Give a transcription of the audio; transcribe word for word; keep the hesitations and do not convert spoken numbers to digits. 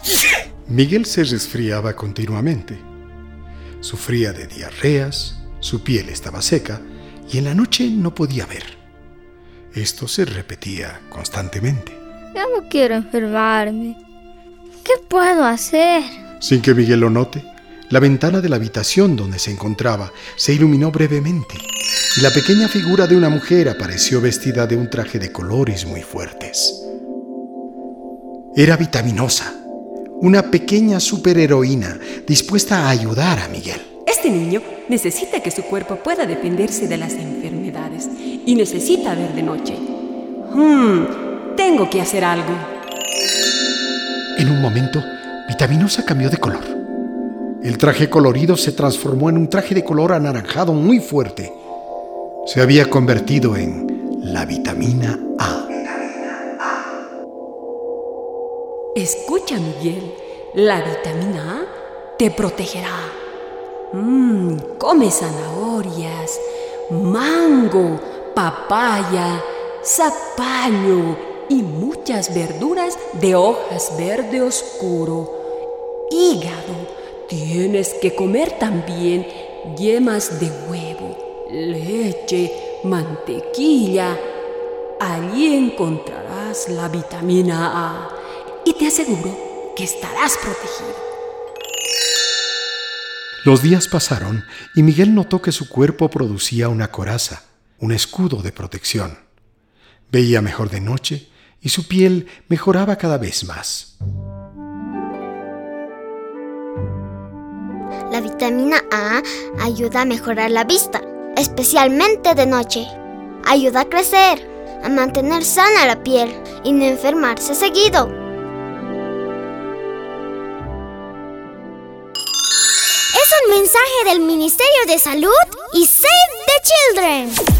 Miguel se resfriaba continuamente. Sufría de diarreas, su piel estaba seca y en la noche no podía ver. Esto se repetía constantemente. Ya no quiero enfermarme. ¿Qué puedo hacer? Sin que Miguel lo note, la ventana de la habitación donde se encontraba se iluminó brevemente y la pequeña figura de una mujer apareció vestida de un traje de colores muy fuertes. Era Vitaminosa, una pequeña superheroína dispuesta a ayudar a Miguel. Este niño necesita que su cuerpo pueda defenderse de las enfermedades y necesita ver de noche. Hmm, tengo que hacer algo. En un momento, Vitaminosa cambió de color. El traje colorido se transformó en un traje de color anaranjado muy fuerte. Se había convertido en la vitamina A. Escucha, Miguel, la vitamina A te protegerá. Mmm, come zanahorias, mango, papaya, zapallo y muchas verduras de hojas verde oscuro. Hígado, tienes que comer también yemas de huevo, leche, mantequilla. Allí encontrarás la vitamina A y te aseguro que estarás protegido. Los días pasaron y Miguel notó que su cuerpo producía una coraza, un escudo de protección. Veía mejor de noche y su piel mejoraba cada vez más. La vitamina A ayuda a mejorar la vista, especialmente de noche. Ayuda a crecer, a mantener sana la piel y no enfermarse seguido. Es un mensaje del Ministerio de Salud y Save the Children.